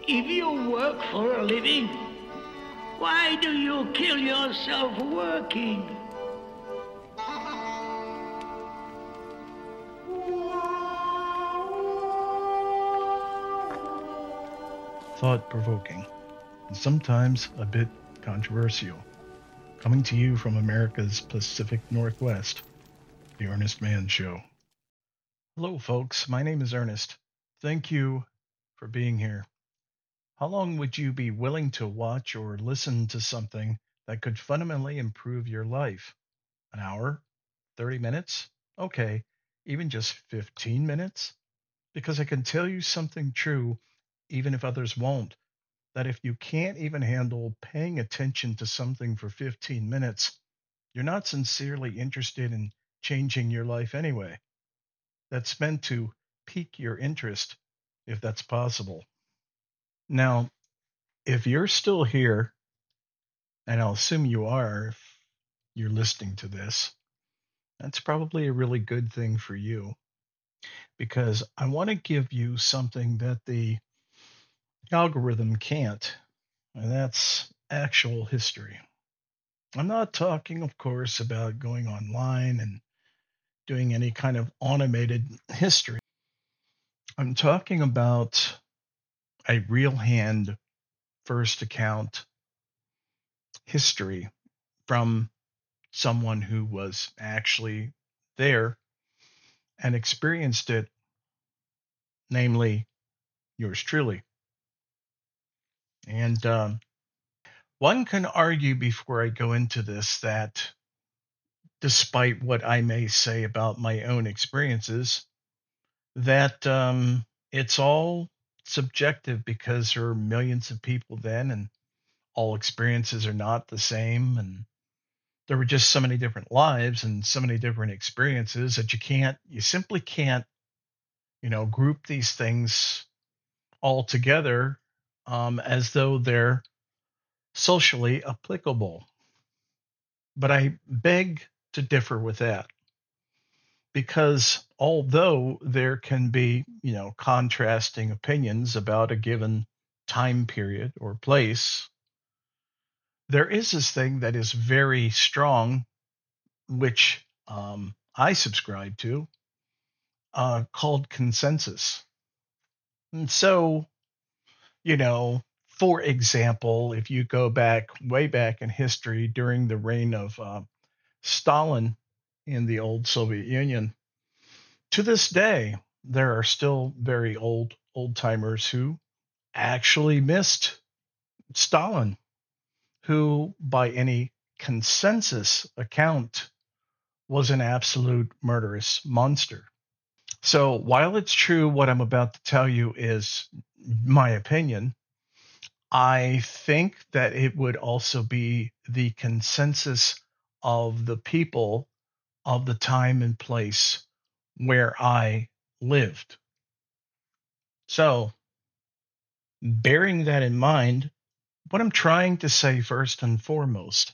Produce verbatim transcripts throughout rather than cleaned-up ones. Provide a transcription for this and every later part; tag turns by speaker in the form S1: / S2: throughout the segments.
S1: If you work for a living, why do you kill yourself working?
S2: Thought-provoking, and sometimes a bit controversial. Coming to you from America's Pacific Northwest, The Ernest Mann Show. Hello, folks. My name is Ernest. Thank you for being here. How long would you be willing to watch or listen to something that could fundamentally improve your life? An hour? thirty minutes? Okay, even just fifteen minutes? Because I can tell you something true, even if others won't, that if you can't even handle paying attention to something for fifteen minutes, you're not sincerely interested in changing your life anyway. That's meant to pique your interest, if that's possible. Now, if you're still here, and I'll assume you are if you're listening to this, that's probably a really good thing for you because I want to give you something that the algorithm can't, and that's actual history. I'm not talking, of course, about going online and doing any kind of automated history. I'm talking about a real hand first account history from someone who was actually there and experienced it, namely yours truly. And um, one can argue before I go into this that despite what I may say about my own experiences, that um, it's all subjective because there are millions of people then and all experiences are not the same. And there were just so many different lives and so many different experiences that you can't, you simply can't, you know, group these things all together um, as though they're socially applicable. But I beg to differ with that because although there can be, you know, contrasting opinions about a given time period or place, there is this thing that is very strong, which um, I subscribe to, uh, called consensus. And so, you know, for example, if you go back way back in history during the reign of uh, Stalin in the old Soviet Union, to this day, there are still very old old timers who actually missed Stalin, who, by any consensus account, was an absolute murderous monster. So while it's true what I'm about to tell you is my opinion, I think that it would also be the consensus of the people of the time and place where I lived. So, bearing that in mind, what I'm trying to say first and foremost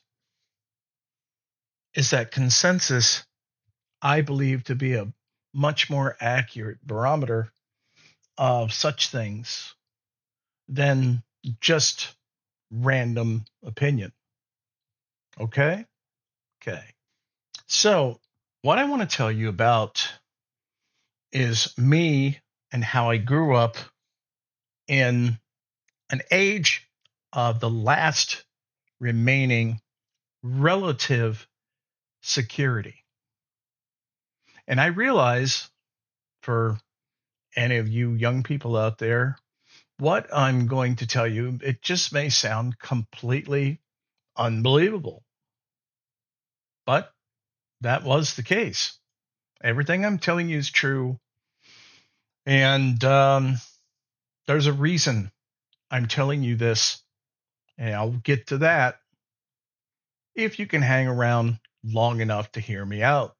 S2: is that consensus, I believe, to be a much more accurate barometer of such things than just random opinion. Okay? Okay. So, what I want to tell you about is me and how I grew up in an age of the last remaining relative security. And I realize for any of you young people out there, what I'm going to tell you, it just may sound completely unbelievable. But that was the case. Everything I'm telling you is true. And um, there's a reason I'm telling you this. And I'll get to that if you can hang around long enough to hear me out.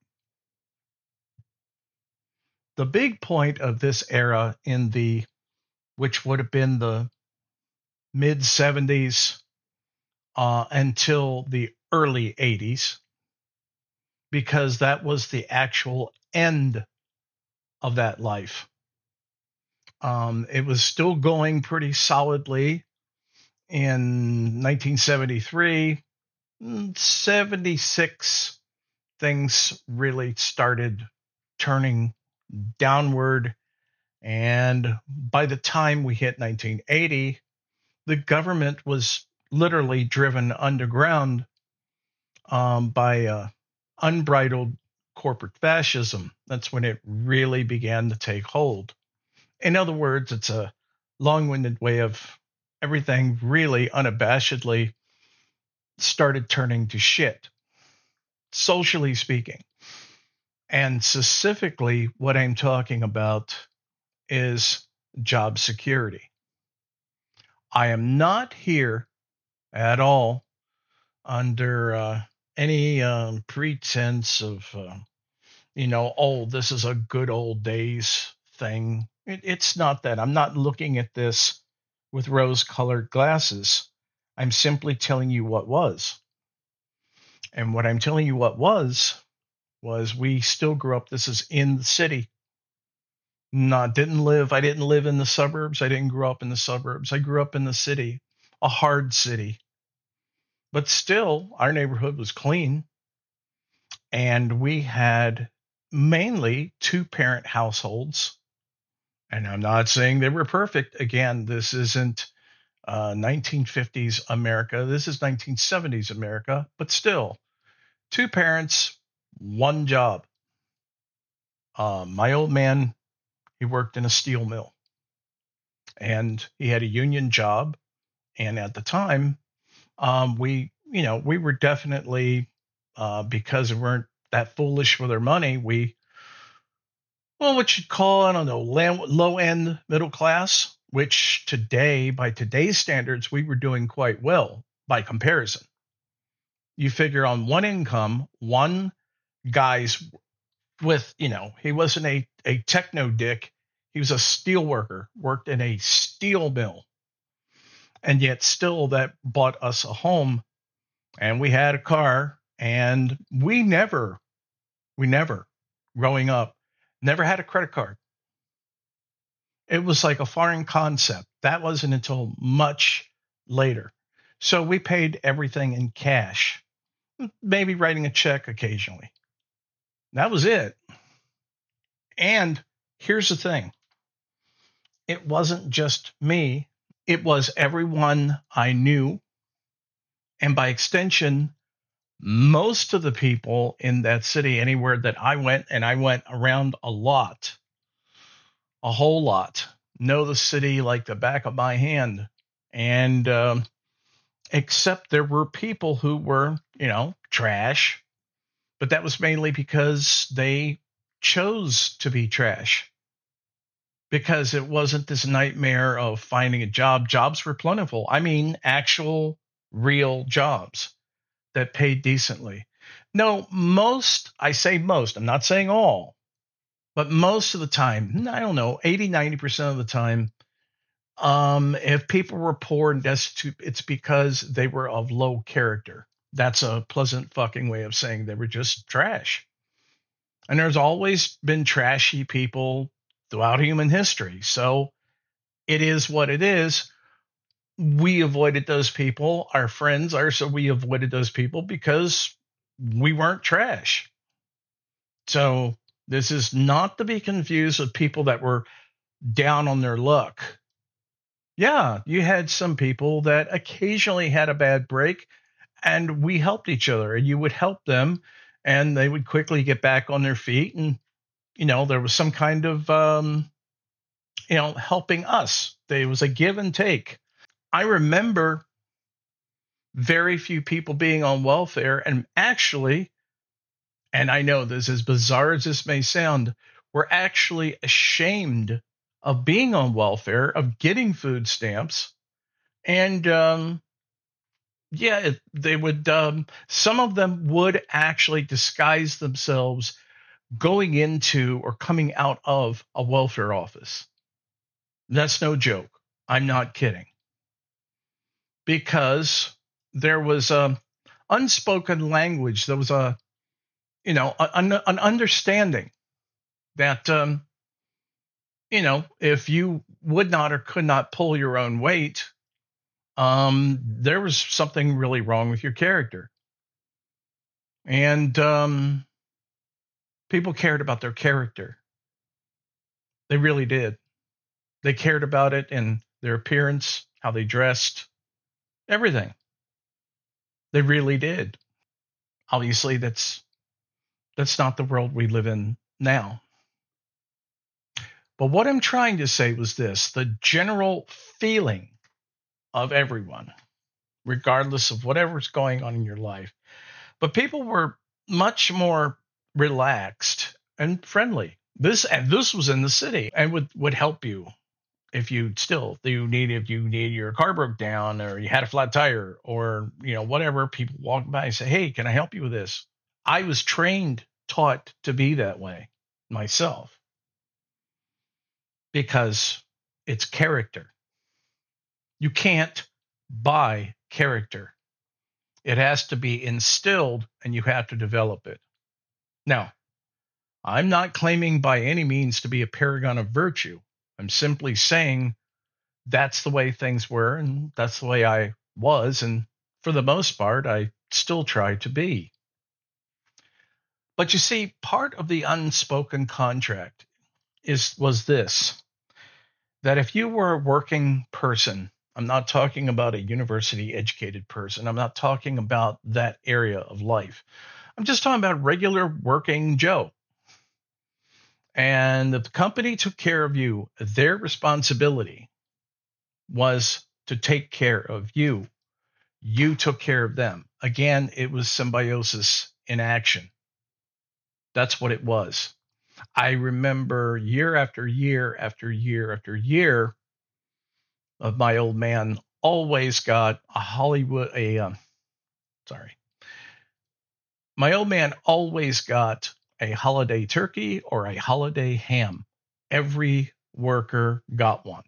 S2: The big point of this era in the, which would have been the mid seventies uh, until the early eighties, because that was the actual end of that life. Um, it was still going pretty solidly in nineteen seventy-three. seventy-six, things really started turning downward. And by the time we hit nineteen eighty, the government was literally driven underground um, by uh, unbridled corporate fascism. That's when it really began to take hold. In other words, it's a long-winded way of everything really unabashedly started turning to shit, socially speaking. And specifically, what I'm talking about is job security. I am not here at all under uh, any um, pretense of, uh, you know, oh, this is a good old days thing. It, it's not that. I'm not looking at this with rose colored glasses. I'm simply telling you what was. And what I'm telling you what was, was we still grew up. This is in the city. Not didn't live. I didn't live in the suburbs. I didn't grow up in the suburbs. I grew up in the city, a hard city. But still, our neighborhood was clean. And we had mainly two parent households. And I'm not saying they were perfect. Again, this isn't uh, nineteen fifties America. This is nineteen seventies America. But still, two parents, one job. Uh, my old man, he worked in a steel mill. And he had a union job. And at the time, um, we, you know, we were definitely, uh, because we weren't that foolish with our money, we, well, what you'd call, I don't know, low end middle class, which today, by today's standards, we were doing quite well by comparison. You figure on one income, one guy's with, you know, he wasn't a, a techno dick. He was a steel worker, worked in a steel mill. And yet still that bought us a home, and we had a car, and we never, we never, growing up, never had a credit card. It was like a foreign concept. That wasn't until much later. So we paid everything in cash, maybe writing a check occasionally. That was it. And here's the thing. It wasn't just me. It was everyone I knew. And by extension, most of the people in that city, anywhere that I went, and I went around a lot, a whole lot, know the city like the back of my hand. And um, except there were people who were, you know, trash, but that was mainly because they chose to be trash, because it wasn't this nightmare of finding a job. Jobs were plentiful. I mean, actual, real jobs that paid decently. No, most, I say most, I'm not saying all, but most of the time, I don't know, eighty, ninety percent of the time, um, if people were poor and destitute, it's because they were of low character. That's a pleasant fucking way of saying they were just trash. And there's always been trashy people throughout human history. So it is what it is. We avoided those people. Our friends are, so we avoided those people because we weren't trash. So this is not to be confused with people that were down on their luck. Yeah, you had some people that occasionally had a bad break, and we helped each other, and you would help them, and they would quickly get back on their feet. And, you know, there was some kind of, um, you know, helping us. There was a give and take. I remember very few people being on welfare, and actually, and I know this, as bizarre as this may sound, we're actually ashamed of being on welfare, of getting food stamps. And um, yeah, it, they would, um, some of them would actually disguise themselves going into or coming out of a welfare office. That's no joke. I'm not kidding. Because there was a unspoken language. There was a, you know, an, an understanding that, um, you know, if you would not or could not pull your own weight, um, there was something really wrong with your character. And um, people cared about their character. They really did. They cared about it in their appearance, how they dressed, everything. They really did. Obviously, that's that's not the world we live in now. But what I'm trying to say was this: the general feeling of everyone, regardless of whatever's going on in your life. But people were much more relaxed and friendly. This and this was in the city and would, would help you if you still you need if you need your car broke down or you had a flat tire or you know whatever. People walk by and say, "Hey, can I help you with this?" I was trained, taught to be that way myself because it's character. You can't buy character. It has to be instilled and you have to develop it. Now, I'm not claiming by any means to be a paragon of virtue. I'm simply saying that's the way things were and that's the way I was. And for the most part, I still try to be. But you see, part of the unspoken contract is was this, that if you were a working person, I'm not talking about a university educated person. I'm not talking about that area of life. I'm just talking about regular working Joe. And if the company took care of you, their responsibility was to take care of you. You took care of them. Again, it was symbiosis in action. That's what it was. I remember year after year after year after year of my old man always got a Hollywood, a, um, sorry, my old man always got a holiday turkey or a holiday ham. Every worker got one.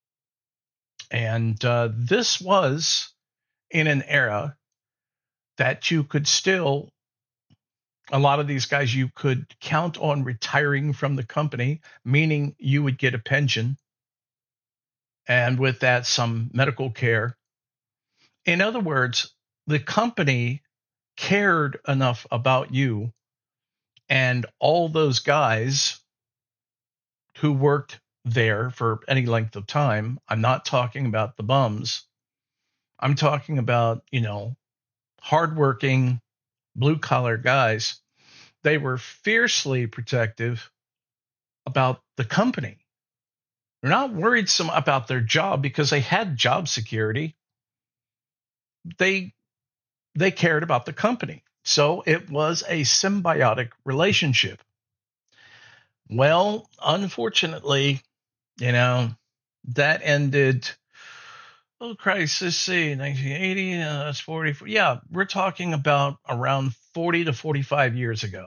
S2: And uh, this was in an era that you could still, a lot of these guys, you could count on retiring from the company, meaning you would get a pension. And with that, some medical care. In other words, the company cared enough about you and all those guys who worked there for any length of time. I'm not talking about the bums. I'm talking about, you know, hardworking, blue collar guys. They were fiercely protective about the company. They're not worried some about their job because they had job security. They they cared about the company. So it was a symbiotic relationship. Well, unfortunately, you know, that ended. Oh Christ, let's see, nineteen eighty, uh, that's forty. Yeah, we're talking about around forty to forty-five years ago.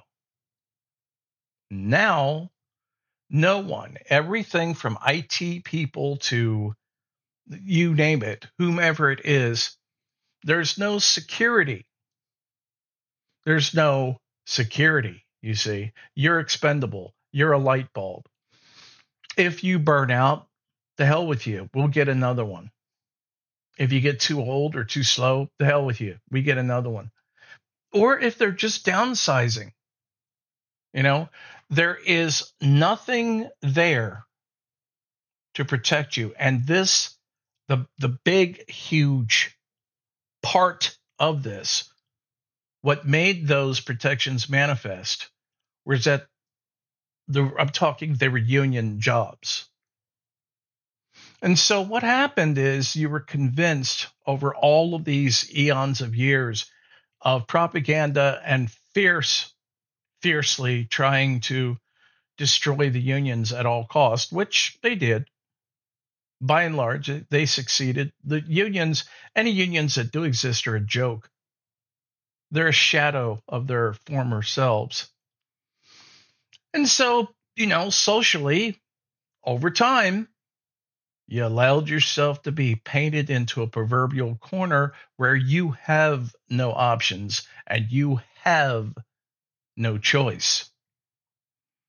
S2: Now, no one, everything from I T people to you name it, whomever it is, there's no security. There's no security, you see. You're expendable. You're a light bulb. If you burn out, the hell with you. We'll get another one. If you get too old or too slow, the hell with you. We get another one. Or if they're just downsizing, you know, there is nothing there to protect you. And this, the the big, huge part of this, what made those protections manifest was that the I'm talking they were union jobs. And so what happened is you were convinced over all of these eons of years of propaganda and fierce, fiercely trying to destroy the unions at all cost, which they did. By and large, they succeeded. The unions, any unions that do exist are a joke. They're a shadow of their former selves. And so, you know, socially, over time, you allowed yourself to be painted into a proverbial corner where you have no options and you have no choice.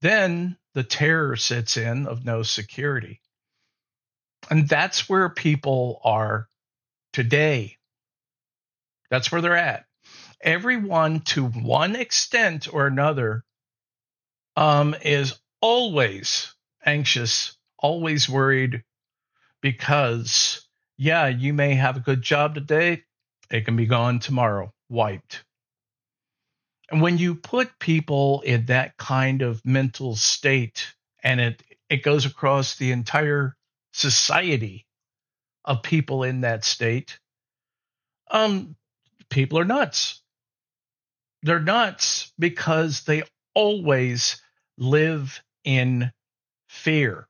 S2: then the terror sets in of no security. And that's where people are today. That's where they're at. Everyone, to one extent or another, um, is always anxious, always worried, because, yeah, you may have a good job today, it can be gone tomorrow, wiped. And when you put people in that kind of mental state, and it, it goes across the entire society of people in that state, um, people are nuts. They're nuts because they always live in fear.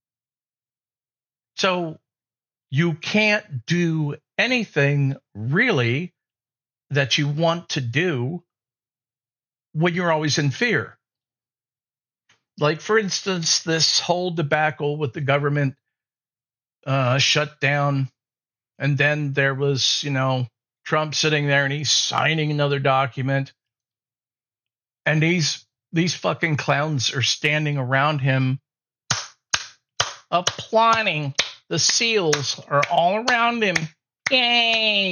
S2: So you can't do anything really that you want to do when you're always in fear. Like, for instance, this whole debacle with the government uh, shut down, and then there was, you know, Trump sitting there and he's signing another document, and these these fucking clowns are standing around him applauding. The SEALs are all around him. Yay!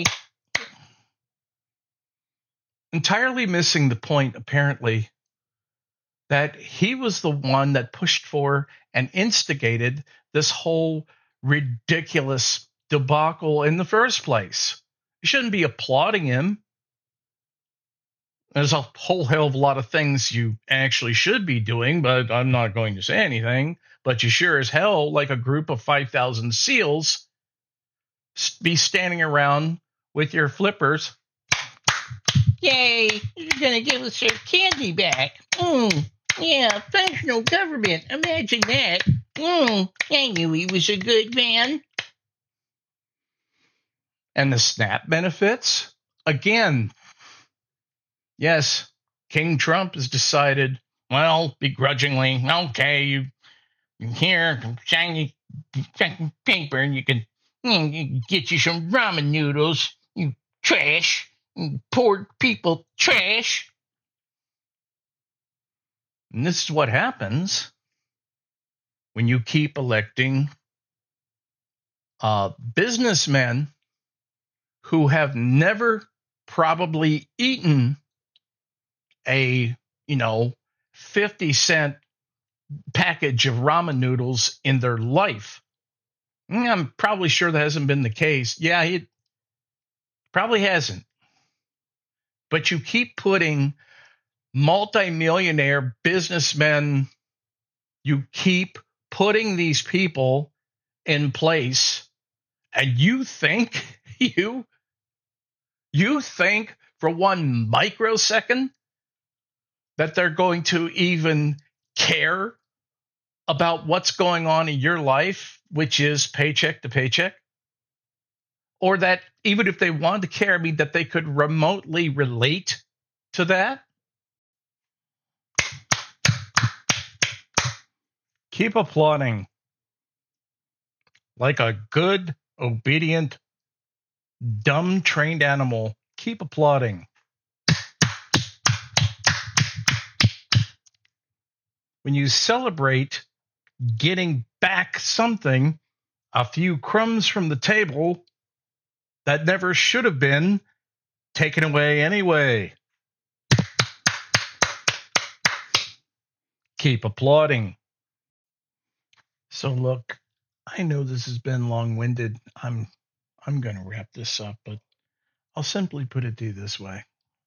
S2: Entirely missing the point, apparently, that he was the one that pushed for and instigated this whole ridiculous debacle in the first place. You shouldn't be applauding him. There's a whole hell of a lot of things you actually should be doing, but I'm not going to say anything. But you sure as hell, like a group of five thousand SEALs, be standing around with your flippers. Yay, you're going to give us our candy back. Mm, yeah, functional government. Imagine that. Mm, I knew he was a good man. And the SNAP benefits? Again, yes, King Trump has decided, well, begrudgingly, okay, you here, shiny paper, and you can, you can get you some ramen noodles, you trash, you poor people trash. And this is what happens when you keep electing uh, businessmen who have never probably eaten a, you know, fifty cent package of ramen noodles in their life. I'm probably sure that hasn't been the case. Yeah, it probably hasn't. But you keep putting multimillionaire businessmen, you keep putting these people in place, and you think you you think for one microsecond that they're going to even care about what's going on in your life, which is paycheck to paycheck? Or that even if they wanted to care, I mean, that they could remotely relate to that? Keep applauding like a good, obedient, dumb, trained animal. Keep applauding. When you celebrate getting back something, a few crumbs from the table that never should have been taken away anyway. Keep applauding. So look, I know this has been long-winded. I'm I'm going to wrap this up, but I'll simply put it to you this way.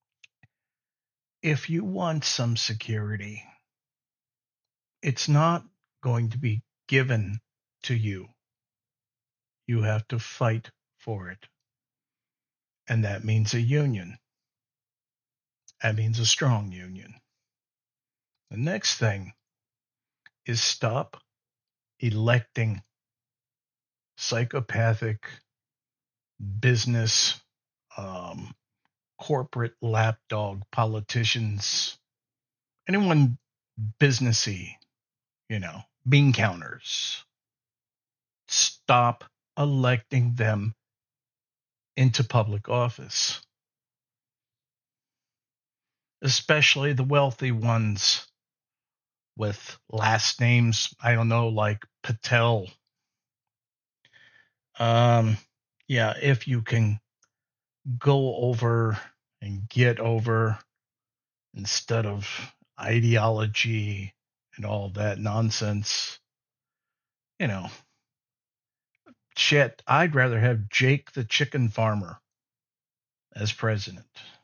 S2: If you want some security, it's not going to be given to you. You have to fight for it. And that means a union. That means a strong union. The next thing is stop electing psychopathic business, um, corporate lapdog politicians, anyone businessy, you know, bean counters. Stop electing them into public office, especially the wealthy ones. with last names, I don't know, like Patel. Um, yeah, if you can go over and get over instead of ideology and all that nonsense, you know, shit, I'd rather have Jake the chicken farmer as president.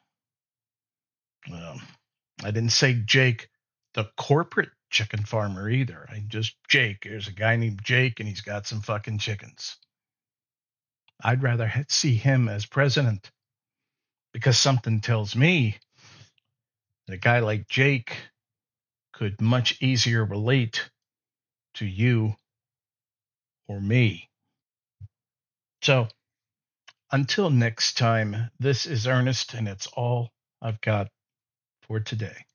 S2: Um, I didn't say Jake the corporate chicken farmer either. I just Jake. There's a guy named Jake and he's got some fucking chickens. I'd rather see him as president because something tells me that a guy like Jake could much easier relate to you or me. So until next time, this is Ernest, and it's all I've got for today.